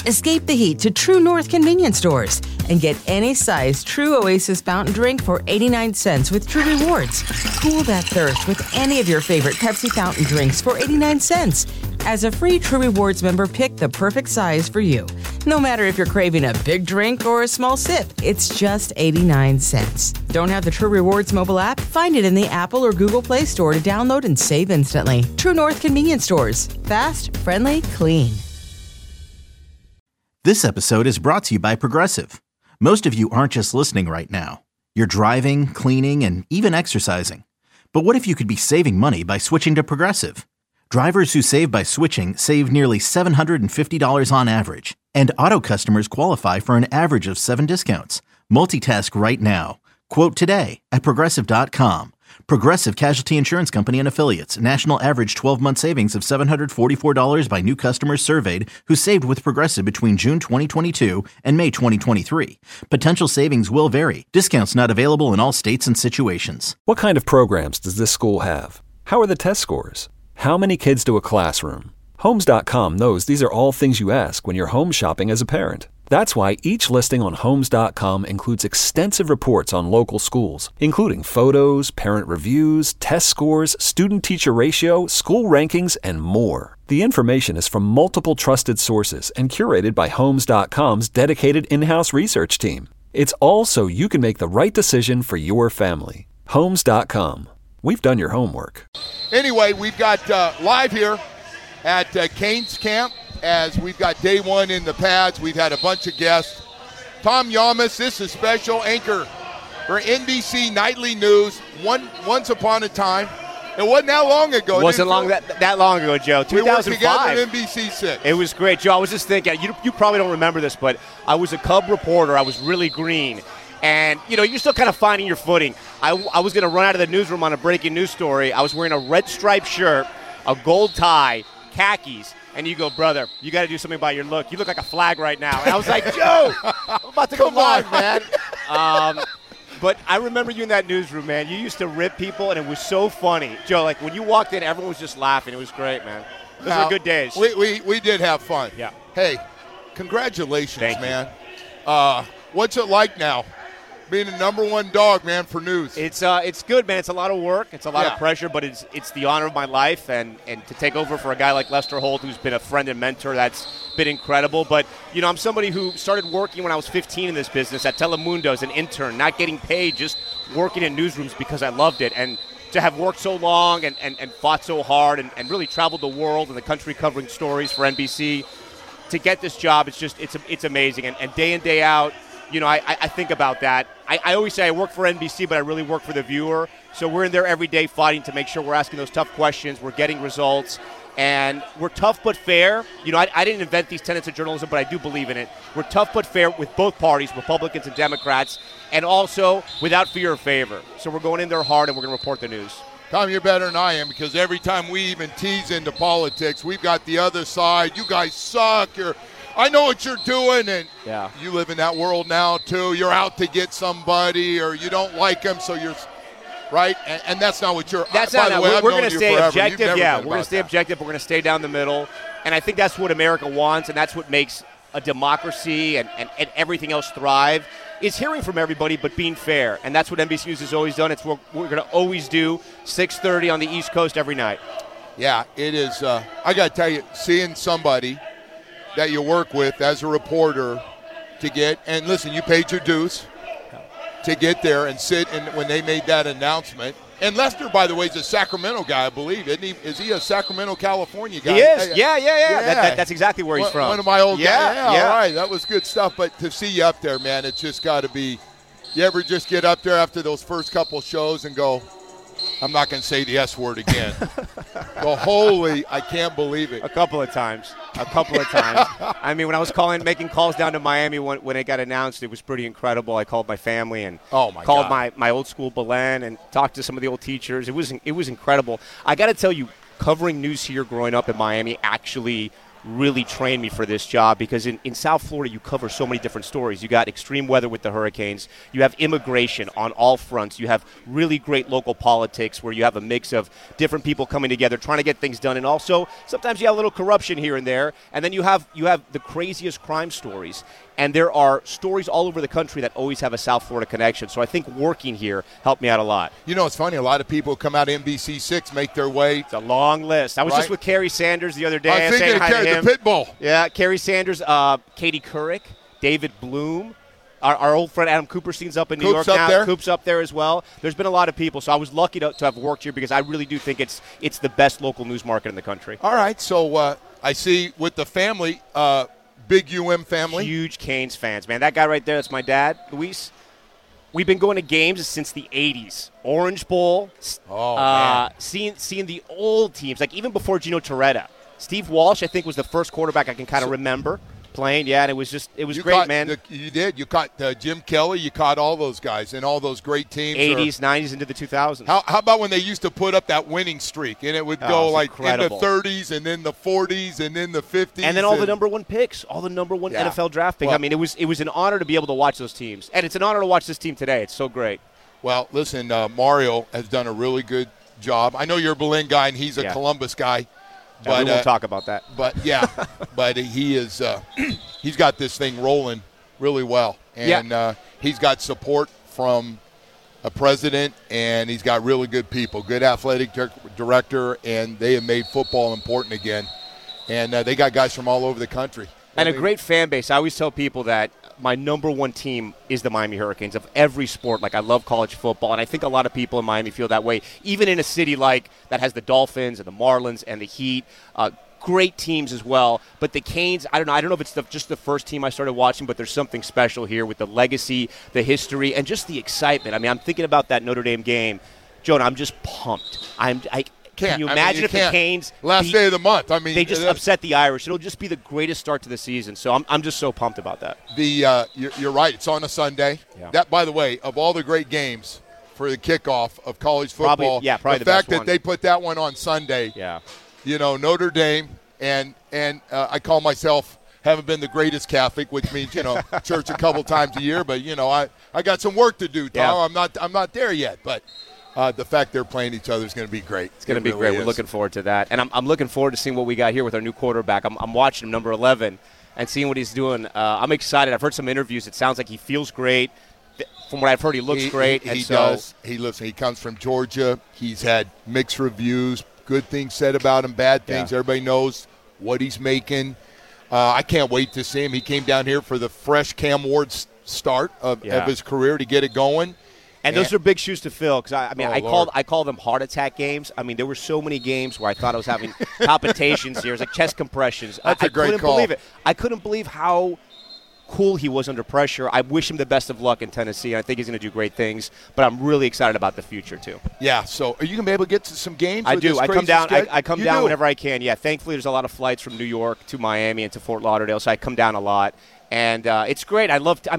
Escape the heat to True North convenience stores and get any size True Oasis fountain drink for 89 cents with True Rewards. Cool that thirst with any of your favorite Pepsi fountain drinks for 89 cents. As a free True Rewards member, pick the perfect size for you. No matter if you're craving a big drink or a small sip, it's just 89 cents. Don't have the True Rewards mobile app? Find it in the Apple or Google Play Store to download and save instantly. True North convenience stores. Fast, friendly, clean. This episode is brought to you by Progressive. Most of you aren't just listening right now. You're driving, cleaning, and even exercising. But what if you could be saving money by switching to Progressive? Drivers who save by switching save nearly $750 on average. And auto customers qualify for an average of 7 discounts. Multitask right now. Quote today at Progressive.com. Progressive Casualty Insurance Company and Affiliates. National average 12-month savings of $744 by new customers surveyed who saved with Progressive between June 2022 and May 2023. Potential savings will vary. Discounts not available in all states and situations. What kind of programs does this school have? How are the test scores? How many kids to a classroom? Homes.com knows these are all things you ask when you're home shopping as a parent. That's why each listing on Homes.com includes extensive reports on local schools, including photos, parent reviews, test scores, student-teacher ratio, school rankings, and more. The information is from multiple trusted sources and curated by Homes.com's dedicated in-house research team. It's all so you can make the right decision for your family. Homes.com. We've done your homework. Anyway, we've got live here at Canes Camp. As we've got day one in the pads, we've had a bunch of guests. Tom Llamas, this is special anchor for NBC Nightly News. Once upon a time, it wasn't that long ago. It wasn't that long ago, Joe. 2005. We worked together at NBC6. It was great, Joe. I was just thinking, you probably don't remember this, but I was a Cub reporter. I was really green. And, you're still kind of finding your footing. I was going to run out of the newsroom on a breaking news story. I was wearing a red striped shirt, a gold tie, khakis. And you go, brother, you got to do something about your look. You look like a flag right now. And I was like, Joe, I'm about to go live, man. But I remember you in that newsroom, man. You used to rip people, and it was so funny. Joe, like when you walked in, everyone was just laughing. It was great, man. Those were good days. We did have fun. Yeah. Hey, congratulations, Thank man. What's it like now? Being the number one dog, man, for news. It's good, man. It's a lot of work. It's a lot of pressure, but it's the honor of my life. And to take over for a guy like Lester Holt, who's been a friend and mentor, that's been incredible. But, I'm somebody who started working when I was 15 in this business at Telemundo as an intern, not getting paid, just working in newsrooms because I loved it. And to have worked so long and fought so hard and really traveled the world and the country covering stories for NBC, to get this job, it's amazing. And day in, day out, I think about that. I always say I work for NBC, but I really work for the viewer. So we're in there every day fighting to make sure we're asking those tough questions, we're getting results, and we're tough but fair. I didn't invent these tenets of journalism, but I do believe in it. We're tough but fair with both parties, Republicans and Democrats, and also without fear or favor. So we're going in there hard, and we're going to report the news. Tom, you're better than I am, because every time we even tease into politics, we've got the other side. You guys suck. I know what you're doing, and you live in that world now, too. You're out to get somebody, or you don't like them, so you're right. And that's not what you're. That's by not. the way, we're going to stay objective. Yeah, we're going to stay objective. We're going to stay down the middle, and I think that's what America wants, and that's what makes a democracy and everything else thrive. Is hearing from everybody, but being fair, and that's what NBC News has always done. It's what we're going to always do. 6:30 on the East Coast every night. Yeah, it is. I got to tell you, seeing somebody that you work with as a reporter to get, and listen, you paid your dues to get there and sit, and when they made that announcement. And Lester, by the way, is a Sacramento guy, I believe, isn't he? Is he a Sacramento, California guy? He is. Yeah. That's exactly where he's from. One of my old guys. Yeah. All right, that was good stuff. But to see you up there, man, it's just got to be. You ever just get up there after those first couple shows and go, I'm not going to say the S word again. Go, holy, I can't believe it. A couple of times. I mean, when I was making calls down to Miami when it got announced, it was pretty incredible. I called my family and called my old school Belen and talked to some of the old teachers. It was incredible. I got to tell you, covering news here growing up in Miami actually really trained me for this job because in South Florida you cover so many different stories. You got extreme weather with the hurricanes. You have immigration on all fronts. You have really great local politics where you have a mix of different people coming together trying to get things done. And also sometimes you have a little corruption here and there. And then you have the craziest crime stories. And there are stories all over the country that always have a South Florida connection. So I think working here helped me out a lot. You know, it's funny. A lot of people come out of NBC6, make their way. It's a long list. I was just with Kerry Sanders the other day. I was thinking of the pit bull. Yeah, Kerry Sanders, Katie Couric, David Bloom. Our old friend Adam Cooperstein's up in New York now. Coop's up there as well. There's been a lot of people. So I was lucky to have worked here because I really do think it's the best local news market in the country. All right. So I see with the family – big UM family. Huge Canes fans, man. That guy right there, that's my dad, Luis. We've been going to games since the 80s. Orange Bowl. Seeing the old teams, like even before Gino Torretta. Steve Walsh, I think, was the first quarterback I can kind of remember playing. Yeah, and it was great, man. You did. You caught Jim Kelly. You caught all those guys and all those great teams. 80s, 90s, into the 2000s. How about when they used to put up that winning streak, and it would go like incredible. In the 30s and then the 40s and then the 50s. And then all the number one picks, all the number one NFL draft picks. Well, I mean, it was an honor to be able to watch those teams. And it's an honor to watch this team today. It's so great. Well, listen, Mario has done a really good job. I know you're a Berlin guy, and he's a Columbus guy. But we won't talk about that. But but he is he's got this thing rolling really well, and he's got support from a president, and he's got really good people, good athletic director, and they have made football important again. And they got guys from all over the country. And a great fan base. I always tell people that my number one team is the Miami Hurricanes of every sport. Like, I love college football, and I think a lot of people in Miami feel that way, even in a city like that has the Dolphins and the Marlins and the Heat. Great teams as well. But the Canes, I don't know if it's just the first team I started watching, but there's something special here with the legacy, the history, and just the excitement. I mean, I'm thinking about that Notre Dame game. Jonah, I'm just pumped. Can you imagine if the Canes last day of the month? I mean, they just upset the Irish. It'll just be the greatest start to the season. So I'm just so pumped about that. You're right. It's on a Sunday. Yeah. That, by the way, of all the great games for the kickoff of college football, probably the fact that they put that one on Sunday. Yeah. You know, Notre Dame and I call myself haven't been the greatest Catholic, which means church a couple times a year. But I got some work to do, Tom. Yeah. I'm not there yet, but. The fact they're playing each other is going to be great. It's going to be great. We're looking forward to that. And I'm looking forward to seeing what we got here with our new quarterback. I'm watching him, number 11, and seeing what he's doing. I'm excited. I've heard some interviews. It sounds like he feels great. From what I've heard, he looks great. He does. He comes from Georgia. He's had mixed reviews, good things said about him, bad things. Yeah. Everybody knows what he's making. I can't wait to see him. He came down here for the fresh Cam Ward start of his career to get it going. And those are big shoes to fill because, I call them heart attack games. I mean, there were so many games where I thought I was having palpitations here. It was like chest compressions. That's a great call. Believe it. I couldn't believe how cool he was under pressure. I wish him the best of luck in Tennessee. I think he's going to do great things, but I'm really excited about the future, too. Yeah, so are you going to be able to get to some games? I do. I come down schedule? Whenever I can. Yeah, thankfully there's a lot of flights from New York to Miami and to Fort Lauderdale, so I come down a lot. And it's great.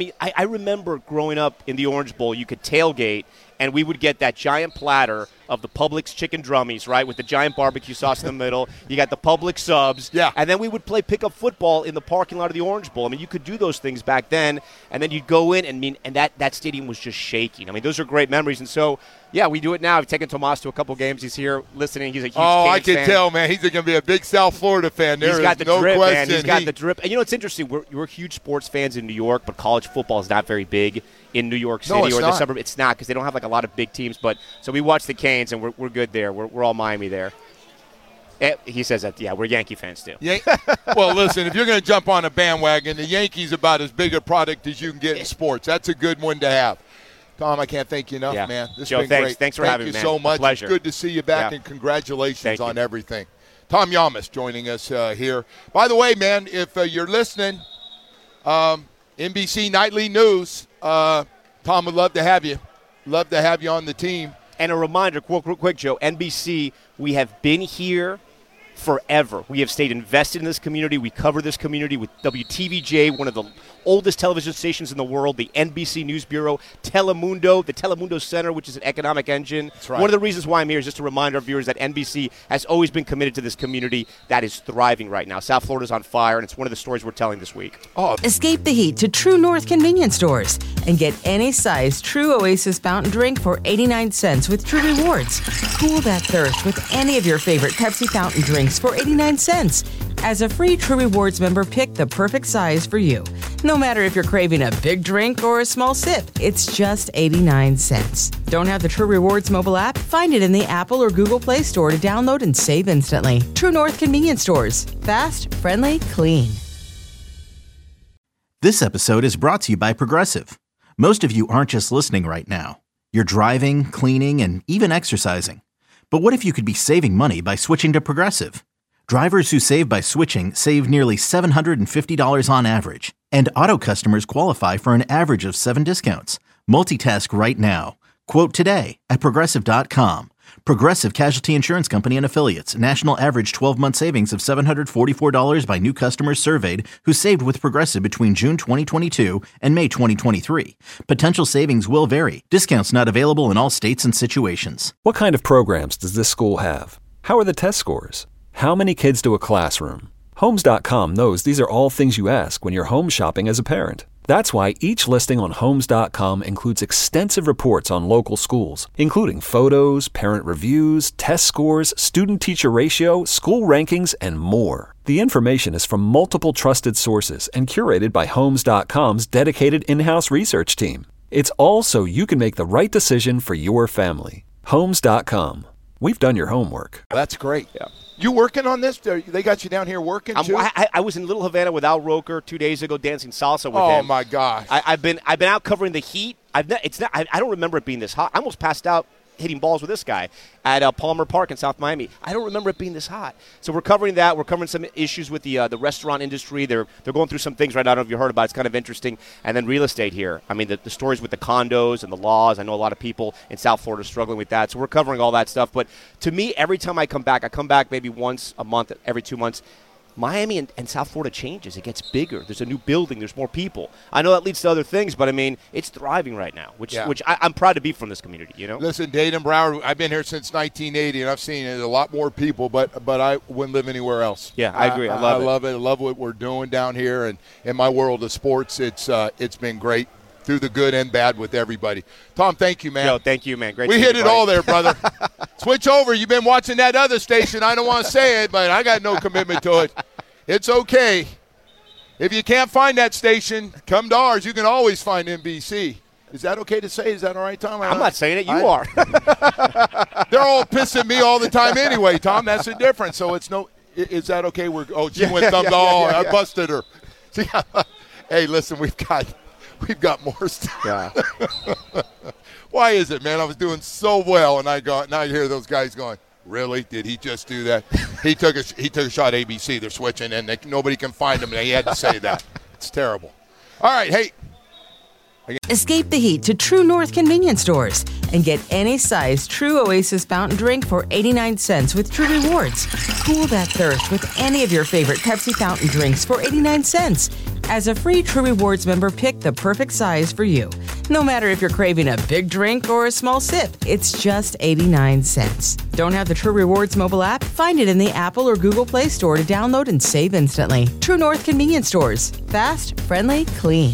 I remember growing up in the Orange Bowl, you could tailgate, and we would get that giant platter of the Publix chicken drummies, right, with the giant barbecue sauce in the middle. You got the Publix subs. Yeah. And then we would play pickup football in the parking lot of the Orange Bowl. I mean, you could do those things back then, and then you'd go in, and that stadium was just shaking. I mean, those are great memories. And so, yeah, we do it now. I've taken Tomas to a couple games. He's here listening. He's a huge Canes fan. Tell, man. He's going to be a big South Florida fan. He's got the drip, man. He's got the drip. And, it's interesting. We're huge sports fans in New York, but college football is not very big in New York City or the suburb. It's not because they don't have, a lot of big teams. But so we watch the Canes, and we're good there. We're all Miami there. He says that, we're Yankee fans, too. Well, listen, if you're going to jump on a bandwagon, the Yankees about as big a product as you can get in sports. That's a good one to have. Tom, I can't thank you enough, man. This has been great. Thanks for having me, man. Thank you so much. Pleasure. It's good to see you back, and congratulations on everything. Tom Llamas joining us here. By the way, man, if you're listening, NBC Nightly News, Tom would love to have you. Love to have you on the team. And a reminder, real quick, Joe, NBC, we have been here forever. We have stayed invested in this community. We cover this community with WTVJ, one of the oldest television stations in the world, the NBC News Bureau, Telemundo, the Telemundo Center, which is an economic engine. That's right. One of the reasons why I'm here is just to remind our viewers that NBC has always been committed to this community that is thriving right now. South Florida's on fire, and it's one of the stories we're telling this week. Escape the heat to True North convenience stores and get any size True Oasis fountain drink for 89 cents with True Rewards. Cool that thirst with any of your favorite Pepsi fountain drinks for 89 cents. As a free True Rewards member, pick the perfect size for you. No matter if you're craving a big drink or a small sip, it's just 89 cents. Don't have the True Rewards mobile app? Find it in the Apple or Google Play Store to download and save instantly. True North convenience stores. Fast, friendly, clean. This episode is brought to you by Progressive. Most of you aren't just listening right now. You're driving, cleaning, and even exercising. But what if you could be saving money by switching to Progressive? Drivers who save by switching save nearly $750 on average, and auto customers qualify for an average of 7 discounts. Multitask right now. Quote today at Progressive.com. Progressive Casualty Insurance Company and Affiliates. National average 12-month savings of $744 by new customers surveyed who saved with Progressive between June 2022 and May 2023. Potential savings will vary. Discounts not available in all states and situations. What kind of programs does this school have? How are the test scores? How many kids do a classroom? Homes.com knows these are all things you ask when you're home shopping as a parent. That's why each listing on Homes.com includes extensive reports on local schools, including photos, parent reviews, test scores, student-teacher ratio, school rankings, and more. The information is from multiple trusted sources and curated by Homes.com's dedicated in-house research team. It's all so you can make the right decision for your family. Homes.com. We've done your homework. That's great. Yeah. You working on this? They got you down here working too? I was in Little Havana with Al Roker 2 days ago dancing salsa with him. Oh my gosh! I've been out covering the heat. I don't remember it being this hot. I almost passed out hitting balls with this guy at Palmer Park in South Miami. I don't remember it being this hot. So we're covering that. We're covering some issues with the restaurant industry. They're going through some things right now. I don't know if you heard about it. It's kind of interesting. And then real estate here. I mean, the stories with the condos and the laws. I know a lot of people in South Florida are struggling with that. So we're covering all that stuff. But to me, every time I come back maybe once a month, every 2 months. Miami and South Florida changes. It gets bigger. There's a new building. There's more people. I know that leads to other things, but, I mean, it's thriving right now, which I'm proud to be from this community, you know? Listen, Dade and Broward, I've been here since 1980, and I've seen a lot more people, but I wouldn't live anywhere else. Yeah, I agree. I love it. I love what we're doing down here, and in my world of sports, it's been great through the good and bad with everybody. Tom, thank you, man. Yo, thank you, man. Great. We hit it all there, brother. Switch over. You've been watching that other station. I don't want to say it, but I got no commitment to it. It's okay. If you can't find that station, come to ours. You can always find NBC. Is that okay to say? Is that all right, Tom? I'm not saying it. You are. They're all pissing me all the time anyway, Tom. That's the difference. So it's no. Is that okay? She went thumbs all. I busted her. See, hey, listen, we've got more stuff. Yeah. Why is it, man? I was doing so well, and now I hear those guys going, really? Did he just do that? He took a shot at ABC. They're switching, and nobody can find him, and he had to say that. It's terrible. All right, hey. Escape the heat to True North convenience stores and get any size True Oasis fountain drink for 89 cents with True Rewards. Cool that thirst with any of your favorite Pepsi fountain drinks for 89 cents. As a free True Rewards member, pick the perfect size for you. No matter if you're craving a big drink or a small sip, it's just 89 cents. Don't have the True Rewards mobile app? Find it in the Apple or Google Play Store to download and save instantly. True North convenience stores. Fast, friendly, clean.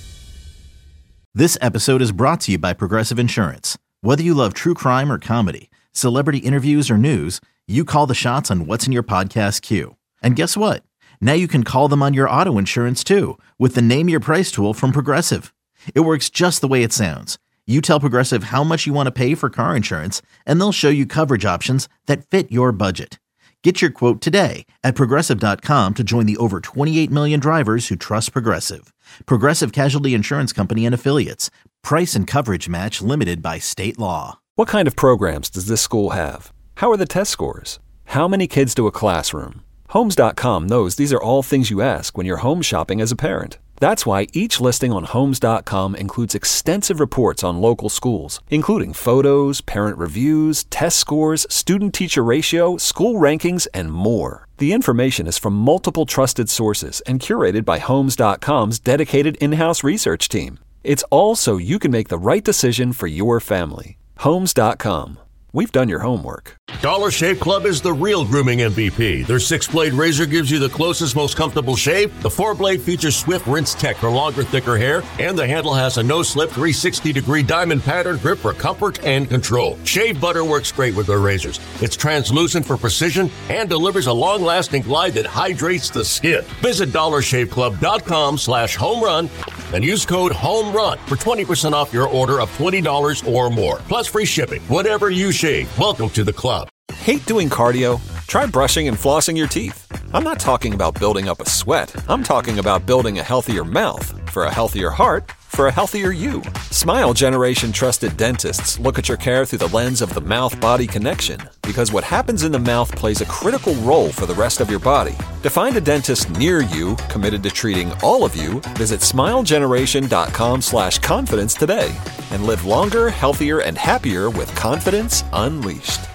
This episode is brought to you by Progressive Insurance. Whether you love true crime or comedy, celebrity interviews or news, you call the shots on what's in your podcast queue. And guess what? Now you can call them on your auto insurance too with the Name Your Price tool from Progressive. It works just the way it sounds. You tell Progressive how much you want to pay for car insurance, and they'll show you coverage options that fit your budget. Get your quote today at Progressive.com to join the over 28 million drivers who trust Progressive. Progressive Casualty Insurance Company and Affiliates. Price and coverage match limited by state law. What kind of programs does this school have? How are the test scores? How many kids do a classroom? Homes.com knows these are all things you ask when you're home shopping as a parent. That's why each listing on Homes.com includes extensive reports on local schools, including photos, parent reviews, test scores, student-teacher ratio, school rankings, and more. The information is from multiple trusted sources and curated by Homes.com's dedicated in-house research team. It's all so you can make the right decision for your family. Homes.com. We've done your homework. Dollar Shave Club is the real grooming MVP. Their 6-blade razor gives you the closest, most comfortable shave. The 4-blade features swift rinse tech for longer, thicker hair. And the handle has a no-slip 360-degree diamond pattern grip for comfort and control. Shave butter works great with their razors. It's translucent for precision and delivers a long-lasting glide that hydrates the skin. Visit DollarShaveClub.com/homerun and use code HOMERUN for 20% off your order of $20 or more. Plus free shipping. Whatever you shave, welcome to the club. Hate doing cardio? Try brushing and flossing your teeth. I'm not talking about building up a sweat. I'm talking about building a healthier mouth for a healthier heart for a healthier you. Smile Generation trusted dentists look at your care through the lens of the mouth-body connection, because what happens in the mouth plays a critical role for the rest of your body. To find a dentist near you committed to treating all of you, visit smilegeneration.com/confidence today and live longer, healthier, and happier with confidence unleashed.